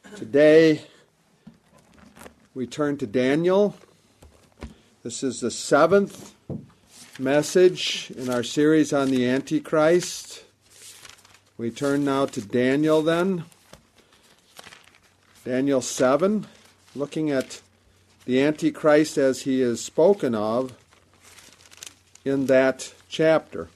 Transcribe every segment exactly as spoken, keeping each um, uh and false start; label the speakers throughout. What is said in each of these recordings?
Speaker 1: Today we turn to Daniel. This is the seventh message in our series on the Antichrist. We turn now to Daniel then. Daniel seven, looking at the Antichrist as he is spoken of in that chapter.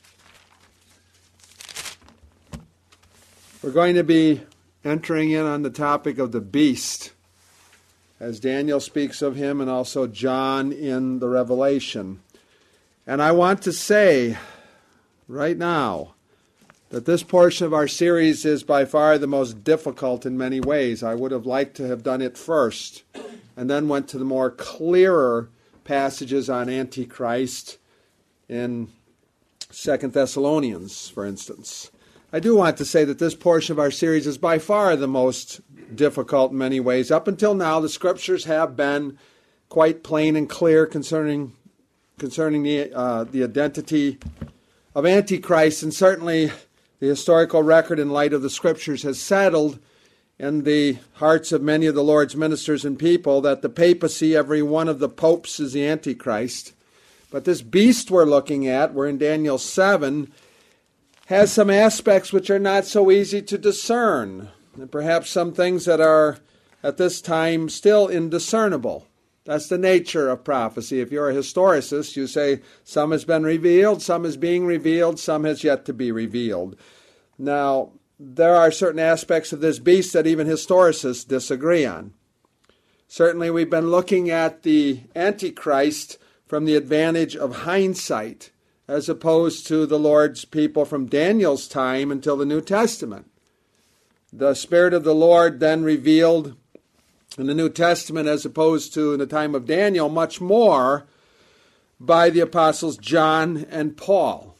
Speaker 1: We're going to be entering in on the topic of the beast, as Daniel speaks of him and also John in the Revelation. And I want to say right now that this portion of our series is by far the most difficult in many ways. I would have liked to have done it first and then went to the more clearer passages on Antichrist in Second Thessalonians, for instance. I do want to say that this portion of our series is by far the most difficult in many ways. Up until now, the Scriptures have been quite plain and clear concerning concerning the uh, the identity of Antichrist, and certainly the historical record in light of the Scriptures has settled in the hearts of many of the Lord's ministers and people that the papacy, every one of the popes, is the Antichrist. But this beast we're looking at, we're in Daniel seven, has some aspects which are not so easy to discern, and perhaps some things that are at this time still indiscernible. That's the nature of prophecy. If you're a historicist, you say some has been revealed, some is being revealed, some has yet to be revealed. Now, there are certain aspects of this beast that even historicists disagree on. Certainly, we've been looking at the Antichrist from the advantage of hindsight, as opposed to the Lord's people from Daniel's time until the New Testament. The Spirit of the Lord then revealed in the New Testament, as opposed to in the time of Daniel, much more by the apostles John and Paul.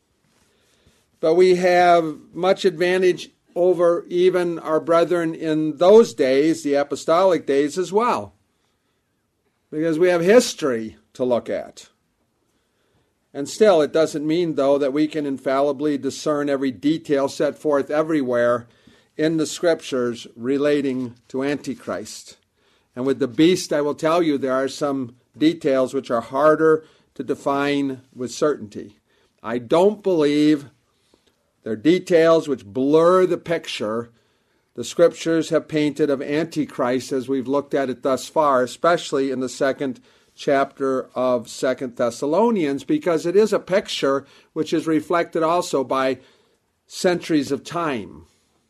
Speaker 1: But we have much advantage over even our brethren in those days, the apostolic days as well, because we have history to look at. And still, it doesn't mean, though, that we can infallibly discern every detail set forth everywhere in the Scriptures relating to Antichrist. And with the beast, I will tell you, there are some details which are harder to define with certainty. I don't believe there are details which blur the picture the Scriptures have painted of Antichrist as we've looked at it thus far, especially in the second chapter of Second Thessalonians, because it is a picture which is reflected also by centuries of time.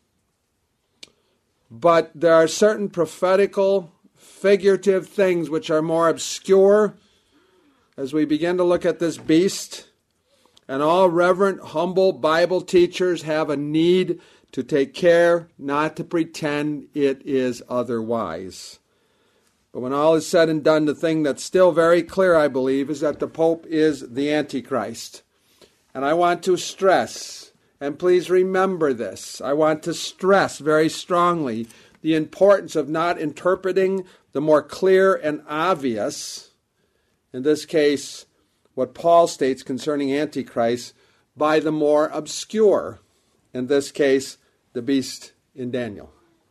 Speaker 1: But there are certain prophetical, figurative things which are more obscure as we begin to look at this beast, and all reverent, humble Bible teachers have a need to take care not to pretend it is otherwise. But when all is said and done, the thing that's still very clear, I believe, is that the Pope is the Antichrist. And I want to stress, and please remember this, I want to stress very strongly the importance of not interpreting the more clear and obvious, in this case, what Paul states concerning Antichrist, by the more obscure, in this case, the beast in Daniel.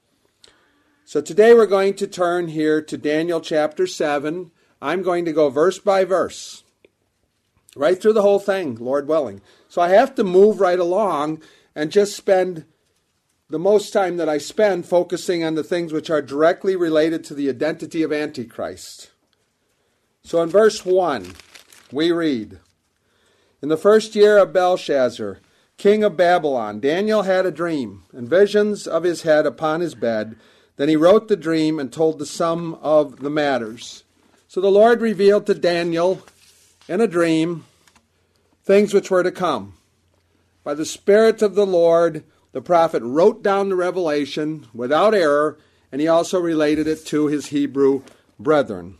Speaker 1: So today we're going to turn here to Daniel chapter seven. I'm going to go verse by verse, right through the whole thing, Lord willing. So I have to move right along and just spend the most time that I spend focusing on the things which are directly related to the identity of Antichrist. So in verse one, we read, "In the first year of Belshazzar, king of Babylon, Daniel had a dream, and visions of his head upon his bed. Then he wrote the dream and told the sum of the matters." So the Lord revealed to Daniel in a dream things which were to come. By the Spirit of the Lord, the prophet wrote down the revelation without error, and he also related it to his Hebrew brethren.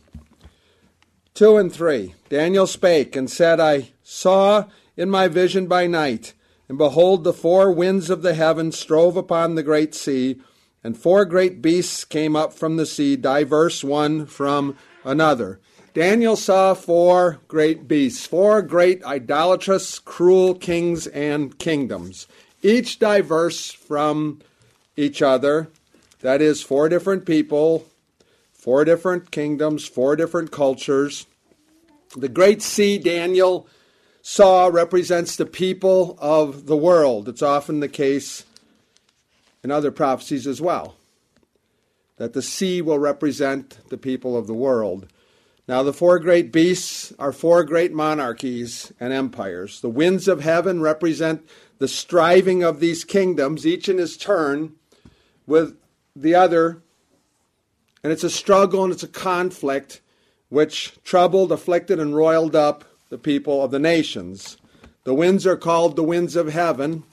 Speaker 1: Two and three, Daniel spake and said, "I saw in my vision by night, and behold, the four winds of the heaven strove upon the great sea, and four great beasts came up from the sea, diverse one from another." Daniel saw four great beasts, four great idolatrous, cruel kings and kingdoms, each diverse from each other, That is, four different people, four different kingdoms, four different cultures. The great sea Daniel saw represents the people of the world. It's often the case in other prophecies as well, that the sea will represent the people of the world. Now, the four great beasts are four great monarchies and empires. The winds of heaven represent the striving of these kingdoms, each in his turn, with the other. And it's a struggle and it's a conflict which troubled, afflicted, and roiled up the people of the nations. The winds are called the winds of heaven,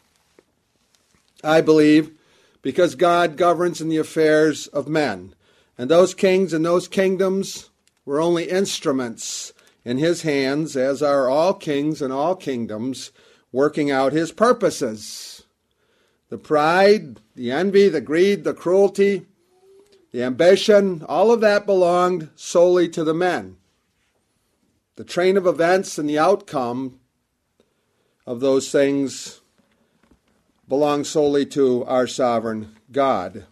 Speaker 1: I believe, because God governs in the affairs of men. And those kings and those kingdoms were only instruments in his hands, as are all kings and all kingdoms, working out his purposes. The pride, the envy, the greed, the cruelty, the ambition, all of that belonged solely to the men. The train of events and the outcome of those things belong solely to our sovereign God.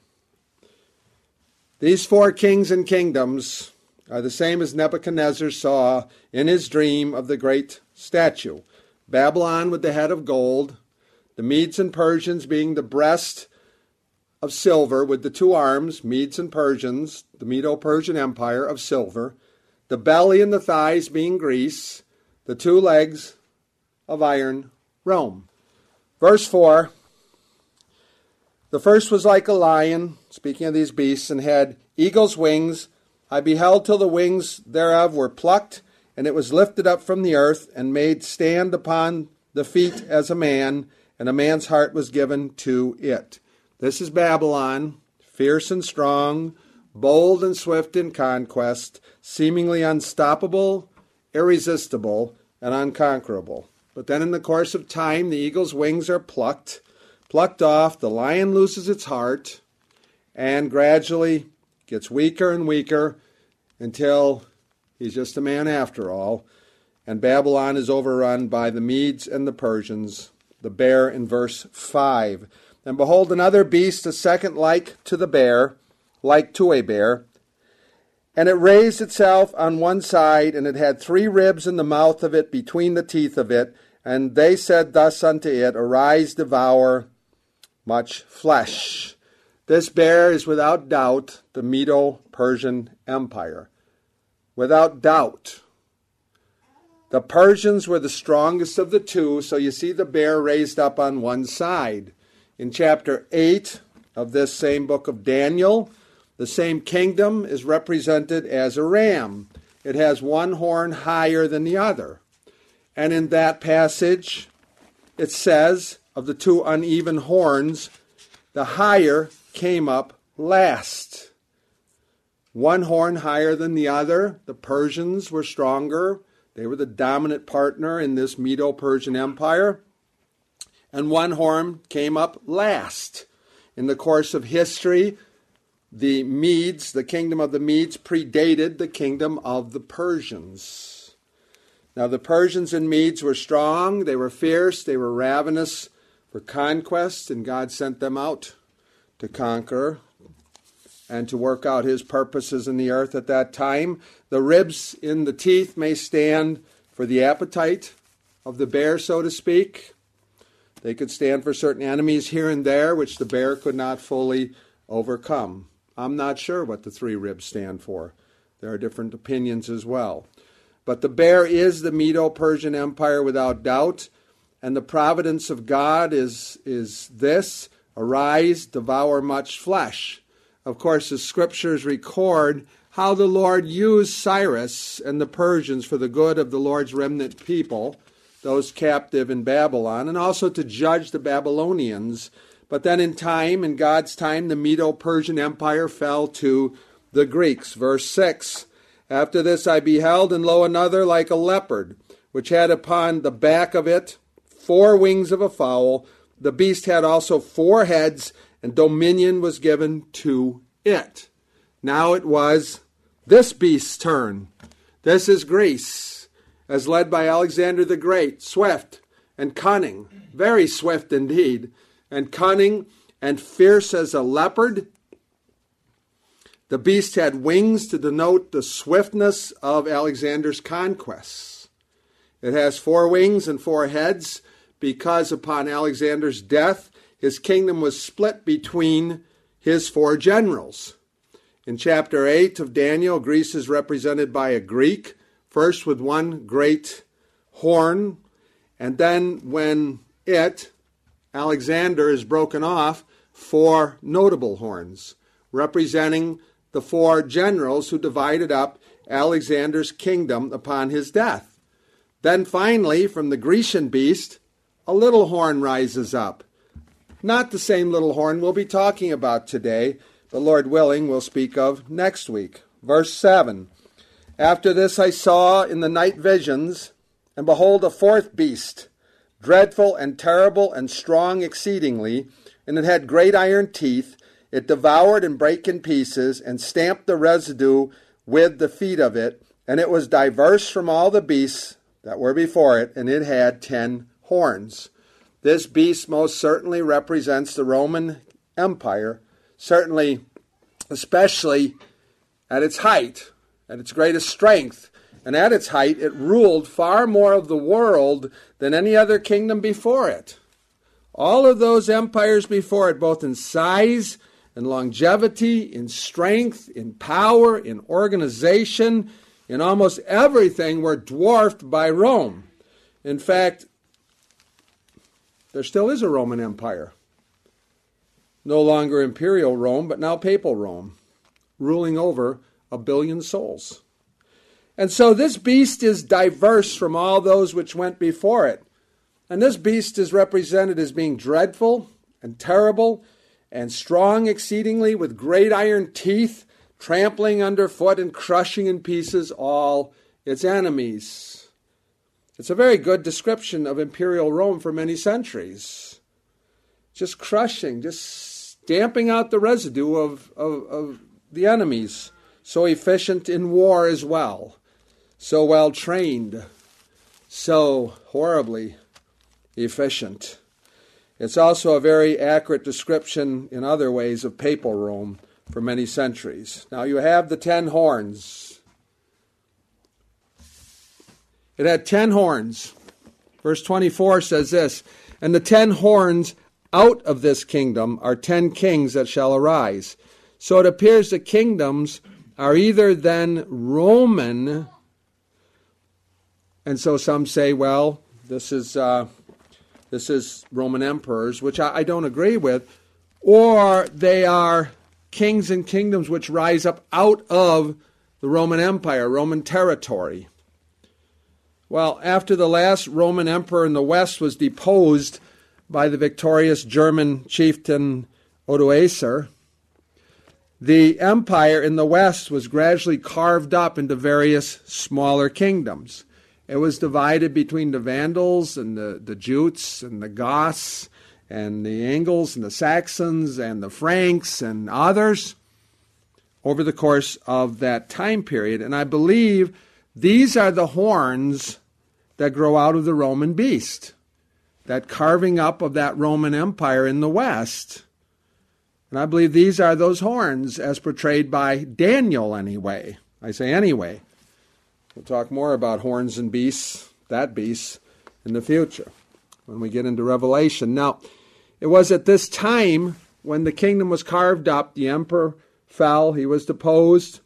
Speaker 1: These four kings and kingdoms are the same as Nebuchadnezzar saw in his dream of the great statue. Babylon with the head of gold, the Medes and Persians being the breast of silver with the two arms, Medes and Persians, the Medo-Persian Empire of silver, the belly and the thighs being Greece, the two legs of iron, Rome. Verse four, the first was like a lion, speaking of these beasts, and had eagle's wings. I beheld till the wings thereof were plucked, and it was lifted up from the earth, and made stand upon the feet as a man, and a man's heart was given to it. This is Babylon, fierce and strong, bold and swift in conquest, seemingly unstoppable, irresistible, and unconquerable. But then in the course of time, the eagle's wings are plucked, plucked off, the lion loses its heart, and gradually gets weaker and weaker until he's just a man after all. And Babylon is overrun by the Medes and the Persians, the bear in verse five. And behold, another beast, a second like to the bear, like to a bear. And it raised itself on one side, and it had three ribs in the mouth of it, between the teeth of it. And they said thus unto it, Arise, devour much flesh. This bear is without doubt the Medo-Persian Empire. Without doubt. The Persians were the strongest of the two, so you see the bear raised up on one side. In chapter eight of this same book of Daniel, the same kingdom is represented as a ram. It has one horn higher than the other. And in that passage, it says, of the two uneven horns, the higher came up last. One horn higher than the other. The Persians were stronger. They were the dominant partner in this Medo-Persian Empire. And one horn came up last. In the course of history, the Medes, the kingdom of the Medes, predated the kingdom of the Persians. Now the Persians and Medes were strong, they were fierce, they were ravenous for conquest, and God sent them out to conquer and to work out his purposes in the earth at that time. The ribs in the teeth may stand for the appetite of the bear, so to speak. They could stand for certain enemies here and there, which the bear could not fully overcome. I'm not sure what the three ribs stand for. There are different opinions as well. But the bear is the Medo-Persian Empire without doubt, and the providence of God is, is this, Arise, devour much flesh. Of course, the scriptures record how the Lord used Cyrus and the Persians for the good of the Lord's remnant people, those captive in Babylon, and also to judge the Babylonians. But then in time, in God's time, the Medo-Persian Empire fell to the Greeks. Verse six, After this I beheld, and lo, another like a leopard, which had upon the back of it four wings of a fowl. The beast had also four heads, and dominion was given to it. Now it was this beast's turn. This is Greece, as led by Alexander the Great, swift and cunning, very swift indeed, and cunning and fierce as a leopard, The beast had wings to denote the swiftness of Alexander's conquests. It has four wings and four heads because upon Alexander's death, his kingdom was split between his four generals. In chapter eight of Daniel, Greece is represented by a Greek, first with one great horn, and then when it, Alexander, is broken off, four notable horns, representing the four generals who divided up Alexander's kingdom upon his death. Then finally, from the Grecian beast, a little horn rises up. Not the same little horn we'll be talking about today, but Lord willing, we'll speak of next week. Verse seven, After this I saw in the night visions, and behold, a fourth beast, dreadful and terrible and strong exceedingly, and it had great iron teeth. It devoured and brake in pieces, and stamped the residue with the feet of it, and it was diverse from all the beasts that were before it, and it had ten horns. This beast most certainly represents the Roman Empire, certainly, especially at its height, at its greatest strength. And at its height, it ruled far more of the world than any other kingdom before it. All of those empires before it, both in size and longevity, in strength, in power, in organization, in almost everything, were dwarfed by Rome. In fact, there still is a Roman Empire. No longer imperial Rome, but now papal Rome, ruling over a billion souls. And so this beast is diverse from all those which went before it. And this beast is represented as being dreadful and terrible and strong exceedingly, with great iron teeth, trampling underfoot and crushing in pieces all its enemies. It's a very good description of imperial Rome for many centuries. Just crushing, just stamping out the residue of, of, of the enemies. So efficient in war as well. So well trained. So horribly efficient. It's also a very accurate description in other ways of papal Rome for many centuries. Now you have the ten horns. It had ten horns. Verse twenty-four says this, And the ten horns out of this kingdom are ten kings that shall arise. So it appears the kingdoms are either then Roman, and so some say, well, this is uh, this is Roman emperors, which I, I don't agree with, or they are kings and kingdoms which rise up out of the Roman Empire, Roman territory. Well, after the last Roman emperor in the West was deposed by the victorious German chieftain Odoacer, the empire in the West was gradually carved up into various smaller kingdoms. It was divided between the Vandals and the, the Jutes and the Goths and the Angles and the Saxons and the Franks and others over the course of that time period. And I believe these are the horns that grow out of the Roman beast, that carving up of that Roman Empire in the West. And I believe these are those horns as portrayed by Daniel anyway. I say anyway. We'll talk more about horns and beasts, that beast, in the future when we get into Revelation. Now, it was at this time when the kingdom was carved up, the emperor fell, he was deposed.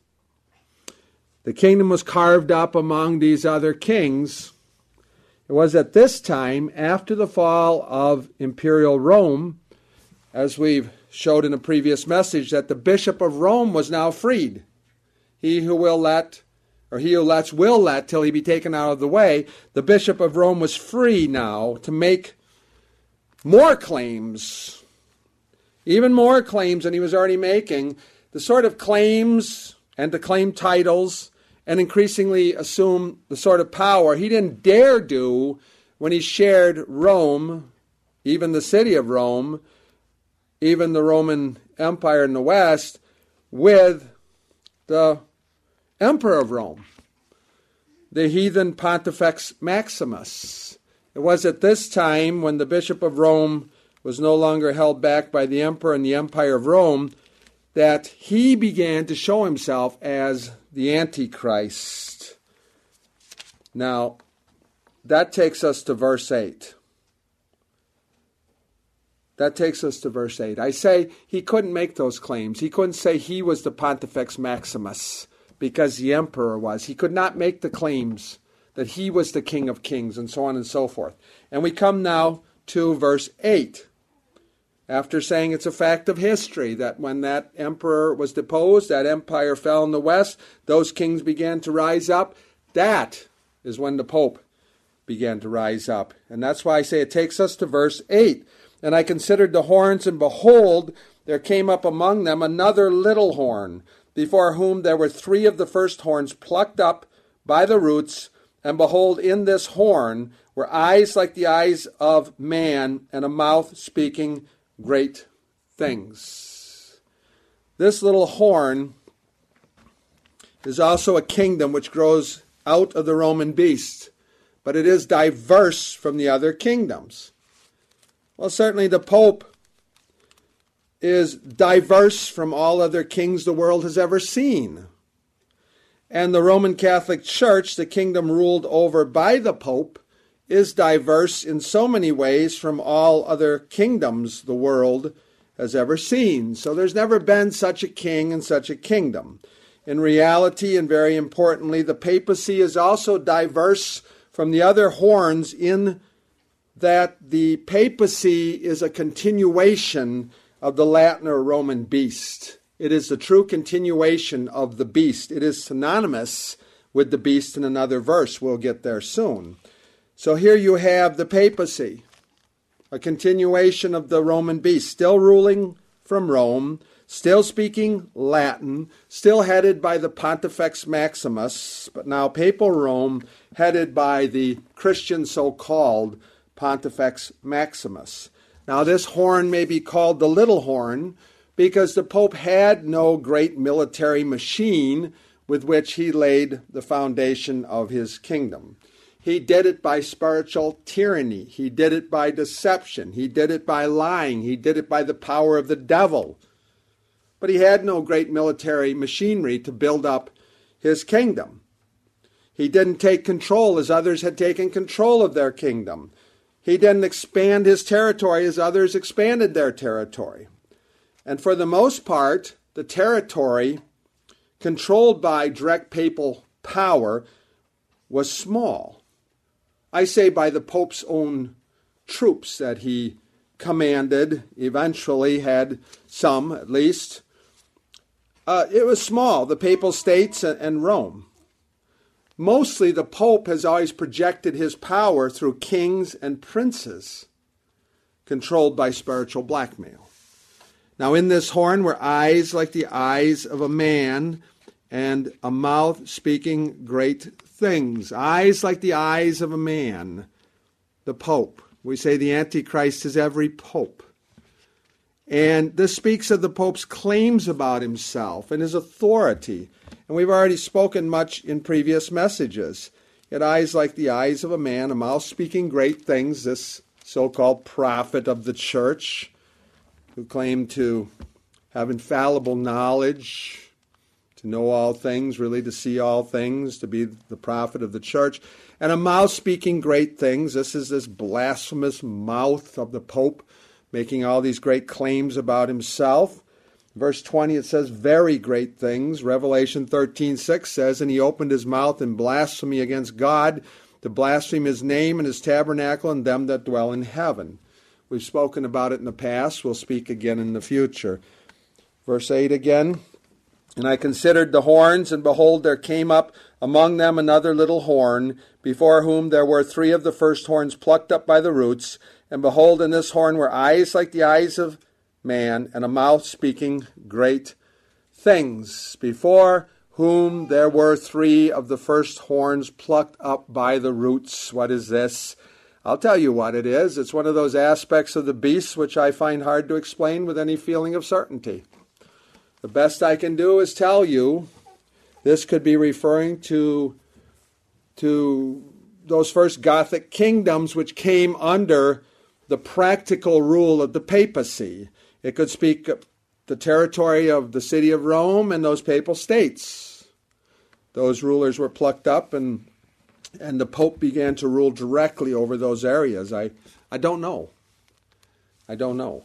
Speaker 1: The kingdom was carved up among these other kings. It was at this time, after the fall of imperial Rome, as we've showed in a previous message, that the bishop of Rome was now freed. He who will let, or he who lets will let till he be taken out of the way. The bishop of Rome was free now to make more claims, even more claims than he was already making, the sort of claims and to claim titles and increasingly assume the sort of power he didn't dare do when he shared Rome, even the city of Rome, even the Roman Empire in the West, with the emperor of Rome, the heathen Pontifex Maximus. It was at this time when the bishop of Rome was no longer held back by the emperor and the empire of Rome that he began to show himself as the Antichrist. Now, that takes us to verse eight. That takes us to verse eight. I say he couldn't make those claims. He couldn't say he was the Pontifex Maximus because the emperor was. He could not make the claims that he was the King of Kings and so on and so forth. And we come now to verse eight. After saying it's a fact of history that when that emperor was deposed, that empire fell in the west, those kings began to rise up. That is when the Pope began to rise up. And that's why I say it takes us to verse eight. And I considered the horns, and behold, there came up among them another little horn, before whom there were three of the first horns plucked up by the roots. And behold, in this horn were eyes like the eyes of man, and a mouth speaking great things. This little horn is also a kingdom which grows out of the Roman beast, but it is diverse from the other kingdoms. Well, certainly the Pope is diverse from all other kings the world has ever seen. And the Roman Catholic Church, the kingdom ruled over by the Pope, is diverse in so many ways from all other kingdoms the world has ever seen. So there's never been such a king and such a kingdom. In reality, and very importantly, the papacy is also diverse from the other horns in that the papacy is a continuation of the Latin or Roman beast. It is the true continuation of the beast. It is synonymous with the beast in another verse. We'll get there soon. So here you have the papacy, a continuation of the Roman beast, still ruling from Rome, still speaking Latin, still headed by the Pontifex Maximus, but now papal Rome, headed by the Christian so-called Pontifex Maximus. Now this horn may be called the little horn because the Pope had no great military machine with which he laid the foundation of his kingdom. He did it by spiritual tyranny. He did it by deception. He did it by lying. He did it by the power of the devil. But he had no great military machinery to build up his kingdom. He didn't take control as others had taken control of their kingdom. He didn't expand his territory as others expanded their territory. And for the most part, the territory controlled by direct papal power was small. I say by the Pope's own troops that he commanded, eventually had some at least. Uh, it was small, the Papal States and Rome. Mostly the Pope has always projected his power through kings and princes controlled by spiritual blackmail. Now in this horn were eyes like the eyes of a man and a mouth speaking great things. Eyes like the eyes of a man, the Pope. We say the Antichrist is every Pope. And this speaks of the Pope's claims about himself and his authority. And we've already spoken much in previous messages. He had eyes like the eyes of a man, a mouth speaking great things, this so-called prophet of the church, who claimed to have infallible knowledge, to know all things, really to see all things, to be the prophet of the church, and a mouth speaking great things. This is this blasphemous mouth of the Pope, making all these great claims about himself. Verse twenty, it says, very great things. Revelation thirteen six says, and he opened his mouth in blasphemy against God, to blaspheme his name and his tabernacle and them that dwell in heaven. We've spoken about it in the past. We'll speak again in the future. Verse eight again. And I considered the horns, and behold, there came up among them another little horn, before whom there were three of the first horns plucked up by the roots. And behold, in this horn were eyes like the eyes of man, and a mouth speaking great things, before whom there were three of the first horns plucked up by the roots. What is this? I'll tell you what it is. It's one of those aspects of the beast which I find hard to explain with any feeling of certainty. The best I can do is tell you this could be referring to, to those first Gothic kingdoms which came under the practical rule of the papacy. It could speak the territory of the city of Rome and those papal states. Those rulers were plucked up, and and the Pope began to rule directly over those areas. I, I don't know. I don't know.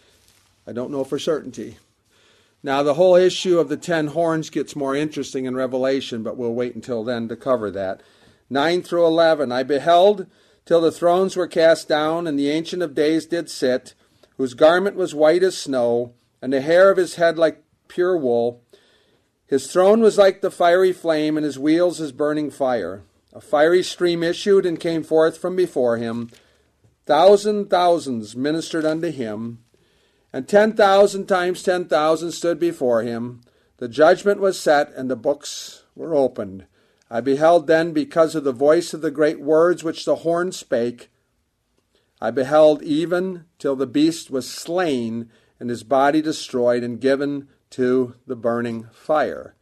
Speaker 1: I don't know for certainty. Now, the whole issue of the ten horns gets more interesting in Revelation, but we'll wait until then to cover that. nine through eleven, I beheld till the thrones were cast down, and the Ancient of Days did sit, whose garment was white as snow, and the hair of his head like pure wool. His throne was like the fiery flame, and his wheels as burning fire. A fiery stream issued and came forth from before him. Thousand thousands ministered unto him, and ten thousand times ten thousand stood before him. The judgment was set, and the books were opened. I beheld then, because of the voice of the great words which the horn spake, I beheld even till the beast was slain, and his body destroyed, and given to the burning fire.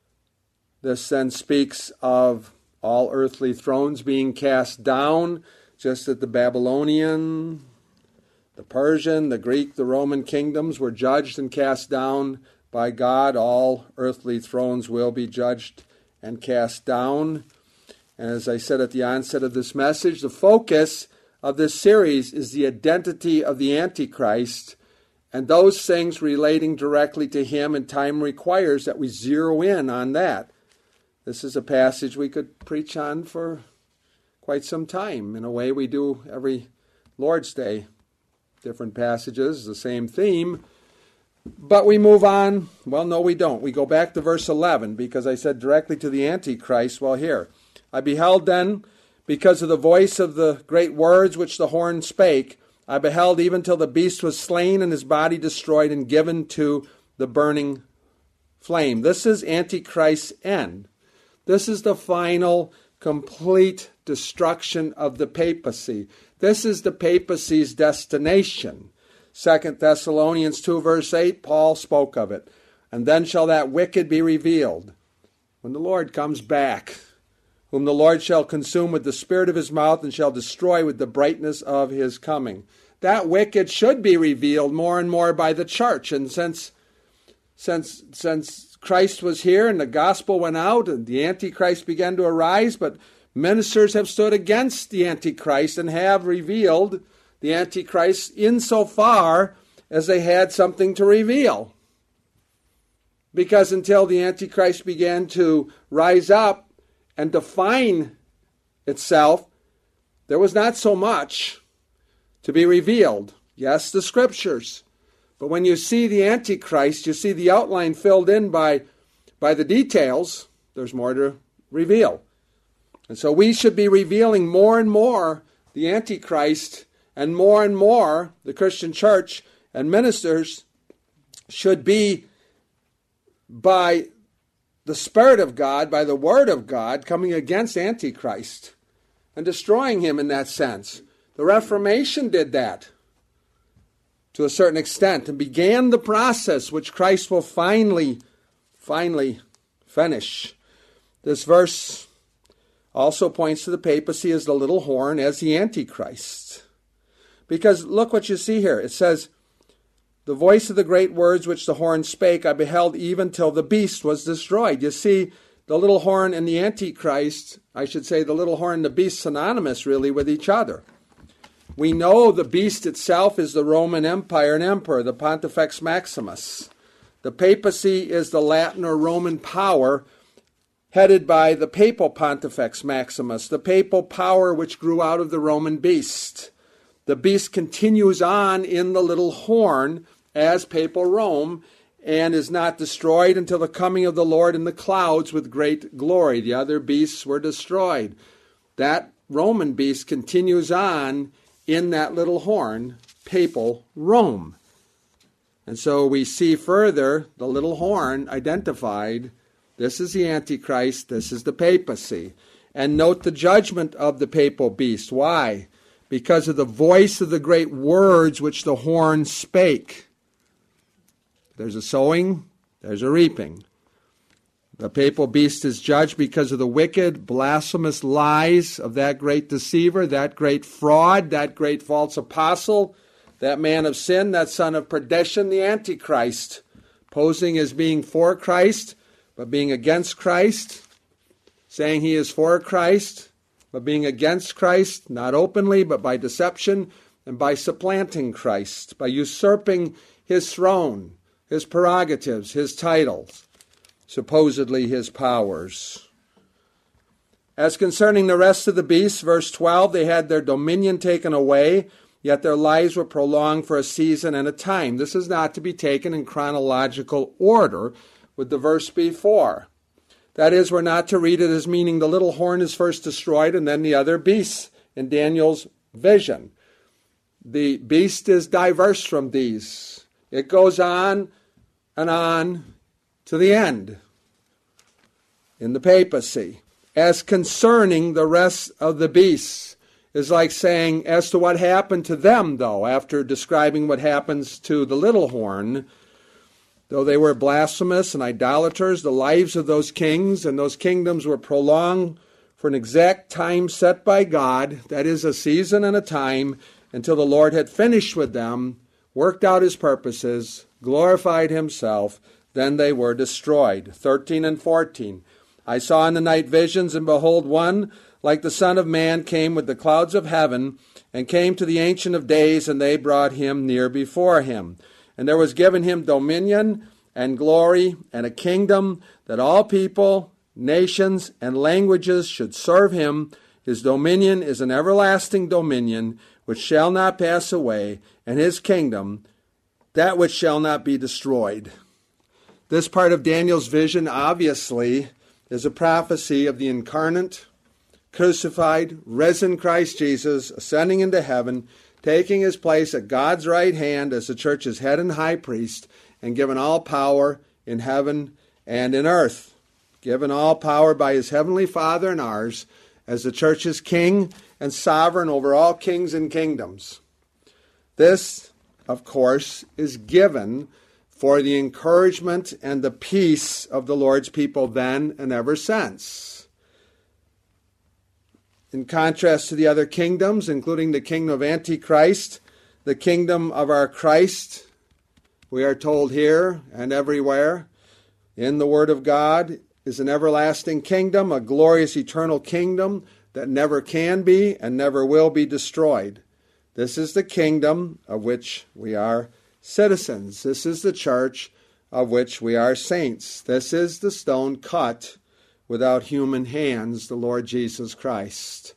Speaker 1: This then speaks of all earthly thrones being cast down, just as the Babylonian, the Persian, the Greek, the Roman kingdoms were judged and cast down by God. All earthly thrones will be judged and cast down. And as I said at the onset of this message, the focus of this series is the identity of the Antichrist and those things relating directly to him, and time requires that we zero in on that. This is a passage we could preach on for quite some time. In a way, we do every Lord's Day. Different passages, the same theme. But we move on. Well, no, we don't. We go back to verse eleven, because I said directly to the Antichrist. Well, here. I beheld then, because of the voice of the great words which the horn spake, I beheld even till the beast was slain, and his body destroyed, and given to the burning flame. This is Antichrist's end. This is the final, complete destruction of the papacy. This is the papacy's destination. Second Thessalonians two, verse eight, Paul spoke of it. And then shall that wicked be revealed, when the Lord comes back, whom the Lord shall consume with the spirit of his mouth, and shall destroy with the brightness of his coming. That wicked should be revealed more and more by the church. And since, since, since Christ was here and the gospel went out and the Antichrist began to arise, but ministers have stood against the Antichrist and have revealed the Antichrist insofar as they had something to reveal. Because until the Antichrist began to rise up and define itself, there was not so much to be revealed. Yes, the scriptures. But when you see the Antichrist, you see the outline filled in by, by the details, there's more to reveal. And so we should be revealing more and more the Antichrist, and more and more the Christian church and ministers should be, by the Spirit of God, by the Word of God, coming against Antichrist and destroying him in that sense. The Reformation did that to a certain extent and began the process which Christ will finally, finally finish. This verse also points to the papacy as the little horn, as the Antichrist. Because look what you see here. It says, the voice of the great words which the horn spake, I beheld even till the beast was destroyed. You see, the little horn and the Antichrist, I should say the little horn and the beast, synonymous really with each other. We know the beast itself is the Roman Empire and emperor, the Pontifex Maximus. The papacy is the Latin or Roman power headed by the papal Pontifex Maximus, the papal power which grew out of the Roman beast. The beast continues on in the little horn as papal Rome and is not destroyed until the coming of the Lord in the clouds with great glory. The other beasts were destroyed. That Roman beast continues on in that little horn, papal Rome. And so we see further the little horn identified. This is the Antichrist, this is the papacy. And note the judgment of the papal beast. Why? Because of the voice of the great words which the horn spake. There's a sowing, there's a reaping. The papal beast is judged because of the wicked, blasphemous lies of that great deceiver, that great fraud, that great false apostle, that man of sin, that son of perdition, the Antichrist, posing as being for Christ, but being against Christ, saying he is for Christ, but being against Christ, not openly, but by deception, and by supplanting Christ, by usurping his throne, his prerogatives, his titles, supposedly his powers. As concerning the rest of the beasts, verse twelve, they had their dominion taken away, yet their lives were prolonged for a season and a time. This is not to be taken in chronological order with the verse before. That is, we're not to read it as meaning the little horn is first destroyed and then the other beasts in Daniel's vision. The beast is diverse from these. It goes on and on to the end in the papacy. As concerning the rest of the beasts, is like saying, as to what happened to them, though, after describing what happens to the little horn, though they were blasphemous and idolaters, the lives of those kings and those kingdoms were prolonged for an exact time set by God, that is, a season and a time, until the Lord had finished with them, worked out his purposes, glorified himself, then they were destroyed. thirteen and fourteen. I saw in the night visions, and behold, one like the Son of Man came with the clouds of heaven, and came to the Ancient of Days, and they brought him near before him. And there was given him dominion and glory and a kingdom, that all people, nations, and languages should serve him. His dominion is an everlasting dominion, which shall not pass away, and his kingdom, that which shall not be destroyed. This part of Daniel's vision, obviously, is a prophecy of the incarnate, crucified, risen Christ Jesus, ascending into heaven, taking his place at God's right hand as the church's head and high priest, and given all power in heaven and in earth. Given all power by his heavenly Father and ours, as the church's king and sovereign over all kings and kingdoms. This, of course, is given for the encouragement and the peace of the Lord's people then and ever since. In contrast to the other kingdoms, including the kingdom of Antichrist, the kingdom of our Christ, we are told here and everywhere in the Word of God, is an everlasting kingdom, a glorious eternal kingdom that never can be and never will be destroyed. This is the kingdom of which we are citizens. This is the church of which we are saints. This is the stone cut without human hands, the Lord Jesus Christ.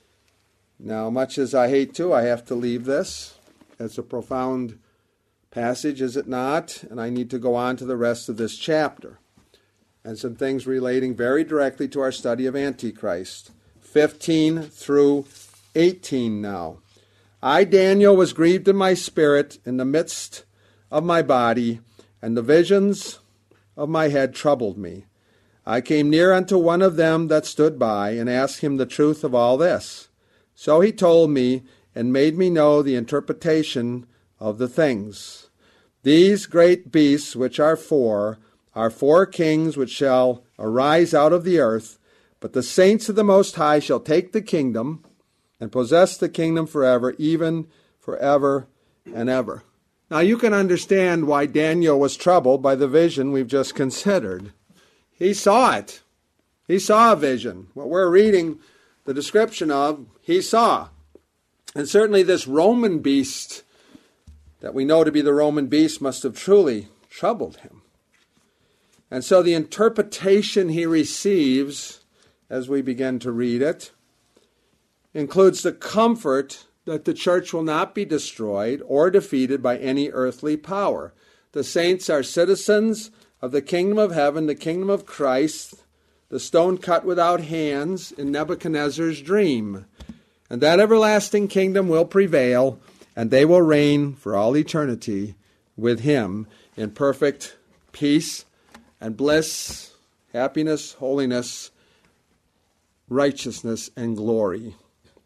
Speaker 1: Now, much as I hate to, I have to leave this. It's a profound passage, is it not? And I need to go on to the rest of this chapter and some things relating very directly to our study of Antichrist. fifteen through eighteen now. I, Daniel, was grieved in my spirit in the midst of my body, and the visions of my head troubled me. I came near unto one of them that stood by, and asked him the truth of all this. So he told me, and made me know the interpretation of the things. These great beasts which are four, are four kings which shall arise out of the earth, but the saints of the Most High shall take the kingdom, and possess the kingdom forever, even forever and ever. Now you can understand why Daniel was troubled by the vision we've just considered. He saw it. He saw a vision. What we're reading the description of, he saw. And certainly this Roman beast that we know to be the Roman beast must have truly troubled him. And so the interpretation he receives, as we begin to read it, includes the comfort that the church will not be destroyed or defeated by any earthly power. The saints are citizens of the kingdom of heaven, the kingdom of Christ, the stone cut without hands in Nebuchadnezzar's dream. And that everlasting kingdom will prevail, and they will reign for all eternity with him in perfect peace and bliss, happiness, holiness, righteousness, and glory.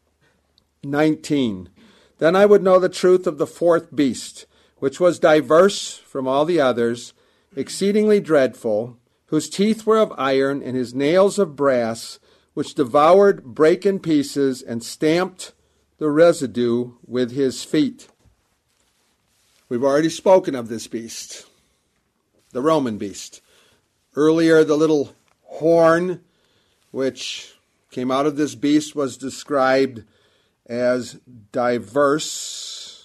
Speaker 1: nineteen. Then I would know the truth of the fourth beast, which was diverse from all the others, exceedingly dreadful, whose teeth were of iron, and his nails of brass, which devoured, brake in pieces, and stamped the residue with his feet. We've already spoken of this beast, the Roman beast. Earlier, the little horn which came out of this beast was described as diverse.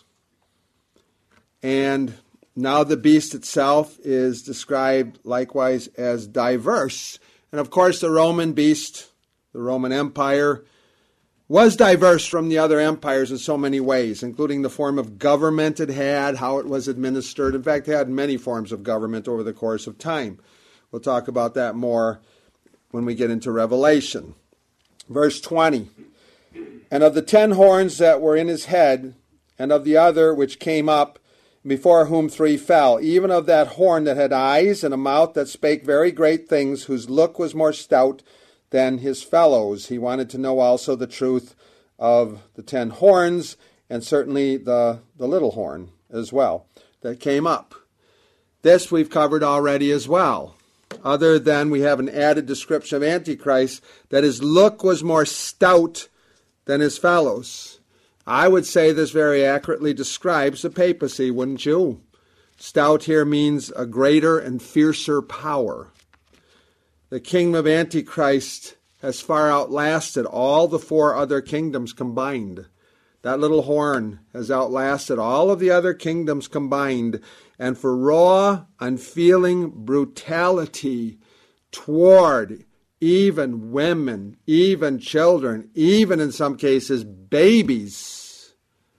Speaker 1: And now the beast itself is described likewise as diverse. And of course, the Roman beast, the Roman Empire, was diverse from the other empires in so many ways, including the form of government it had, how it was administered. In fact, it had many forms of government over the course of time. We'll talk about that more when we get into Revelation. Verse twenty, and of the ten horns that were in his head, and of the other which came up, before whom three fell, even of that horn that had eyes and a mouth that spake very great things, whose look was more stout than his fellows. He wanted to know also the truth of the ten horns, and certainly the, the little horn as well that came up. This we've covered already as well. Other than we have an added description of Antichrist, that his look was more stout than his fellows. I would say this very accurately describes the papacy, wouldn't you? Stout here means a greater and fiercer power. The kingdom of Antichrist has far outlasted all the four other kingdoms combined. That little horn has outlasted all of the other kingdoms combined. And for raw, unfeeling brutality toward even women, even children, even in some cases babies.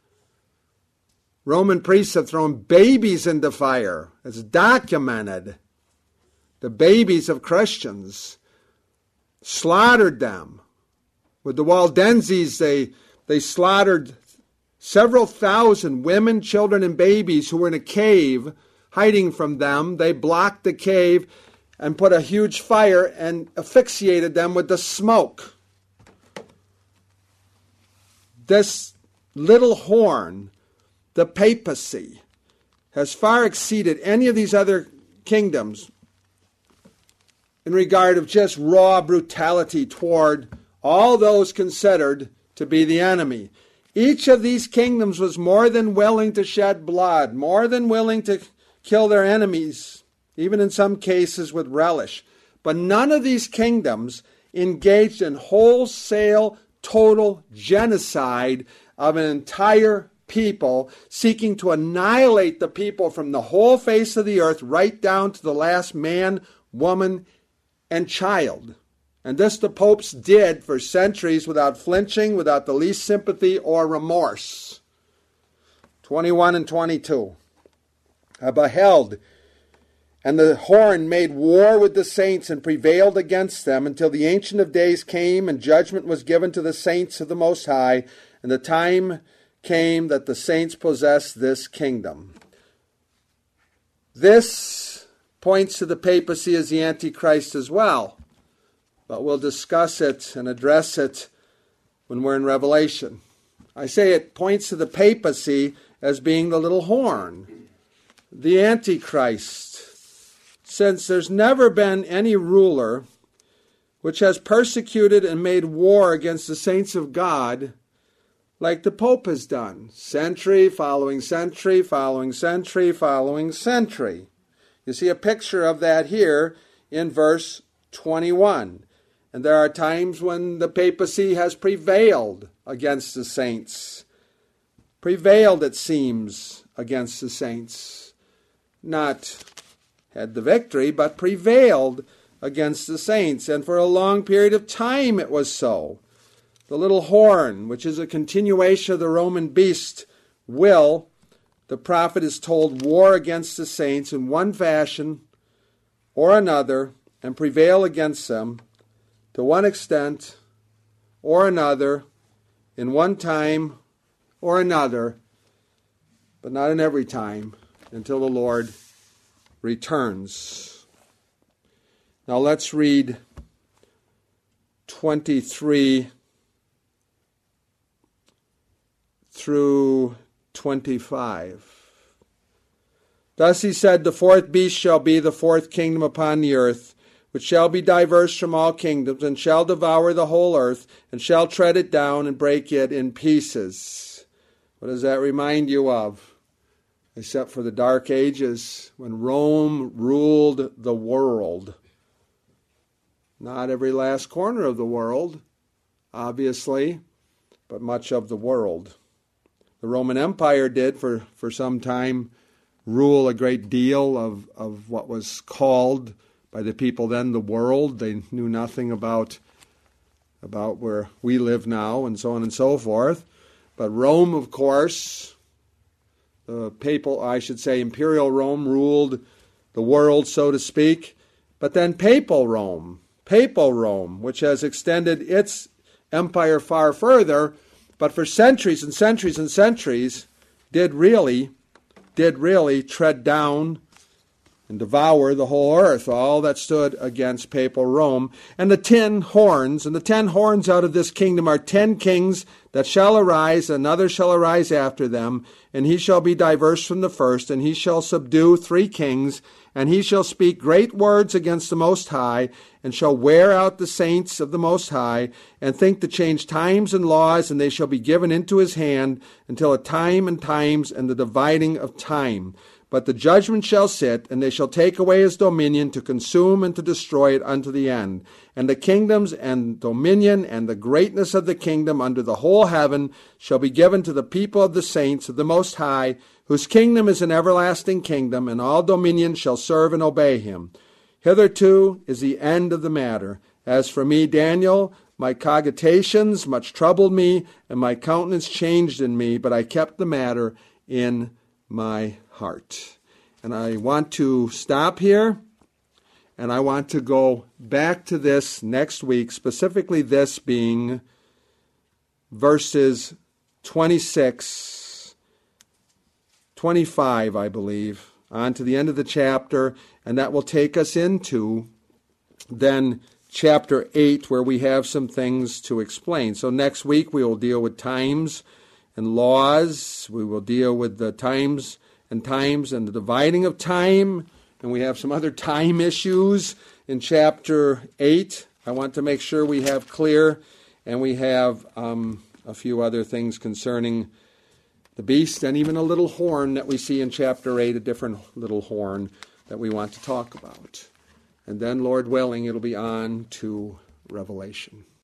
Speaker 1: Roman priests have thrown babies into fire. It's documented. The babies of Christians, slaughtered them. With the Waldenses, they, they slaughtered several thousand women, children, and babies who were in a cave hiding from them. They blocked the cave and put a huge fire and asphyxiated them with the smoke. This little horn, the papacy, has far exceeded any of these other kingdoms in regard of just raw brutality toward all those considered to be the enemy. Each of these kingdoms was more than willing to shed blood, more than willing to kill their enemies, even in some cases with relish. But none of these kingdoms engaged in wholesale, total genocide of an entire people, seeking to annihilate the people from the whole face of the earth, right down to the last man, woman, and child. And this the popes did for centuries without flinching, without the least sympathy or remorse. twenty-one and twenty-two. I beheld, and the horn made war with the saints and prevailed against them until the Ancient of Days came and judgment was given to the saints of the Most High, and the time came that the saints possessed this kingdom. This points to the papacy as the Antichrist as well. But we'll discuss it and address it when we're in Revelation. I say it points to the papacy as being the little horn, the Antichrist, since there's never been any ruler which has persecuted and made war against the saints of God like the Pope has done, century following century, following century, following century. You see a picture of that here in verse twenty-one. And there are times when the papacy has prevailed against the saints. Prevailed, it seems, against the saints. Not had the victory, but prevailed against the saints. And for a long period of time it was so. The little horn, which is a continuation of the Roman beast, will, the prophet is told, war against the saints in one fashion or another and prevail against them to one extent or another, in one time or another, but not in every time, until the Lord returns. Now let's read twenty-three through twenty-five. Thus he said, the fourth beast shall be the fourth kingdom upon the earth, which shall be diverse from all kingdoms, and shall devour the whole earth, and shall tread it down and break it in pieces. What does that remind you of? except for the Dark Ages when Rome ruled the world. Not every last corner of the world, obviously, but much of the world. The Roman Empire did for, for some time rule a great deal of, of what was called by the people then the world. They knew nothing about, about where we live now and so on and so forth. But Rome, of course, the papal, I should say imperial Rome ruled the world, so to speak. But then papal Rome, papal Rome, which has extended its empire far further, but for centuries and centuries and centuries did really, did really tread down and devour the whole earth, all that stood against papal Rome. And the ten horns, and the ten horns out of this kingdom are ten kings that shall arise, another shall arise after them, and he shall be diverse from the first, and he shall subdue three kings, and he shall speak great words against the Most High, and shall wear out the saints of the Most High, and think to change times and laws, and they shall be given into his hand until a time and times and the dividing of time. But the judgment shall sit, and they shall take away his dominion to consume and to destroy it unto the end. And the kingdoms and dominion and the greatness of the kingdom under the whole heaven shall be given to the people of the saints of the Most High, whose kingdom is an everlasting kingdom, and all dominion shall serve and obey him. Hitherto is the end of the matter. As for me, Daniel, my cogitations much troubled me, and my countenance changed in me, but I kept the matter in my heart. And I want to stop here, and I want to go back to this next week, specifically this being verses twenty-six, twenty-five, I believe, on to the end of the chapter, and that will take us into then chapter eight, where we have some things to explain. So next week we will deal with times and laws. We will deal with the times and times and the dividing of time, and we have some other time issues in chapter eight. I want to make sure we have clear, and we have um, a few other things concerning the beast and even a little horn that we see in chapter eight, a different little horn that we want to talk about. And then, Lord willing, it'll be on to Revelation.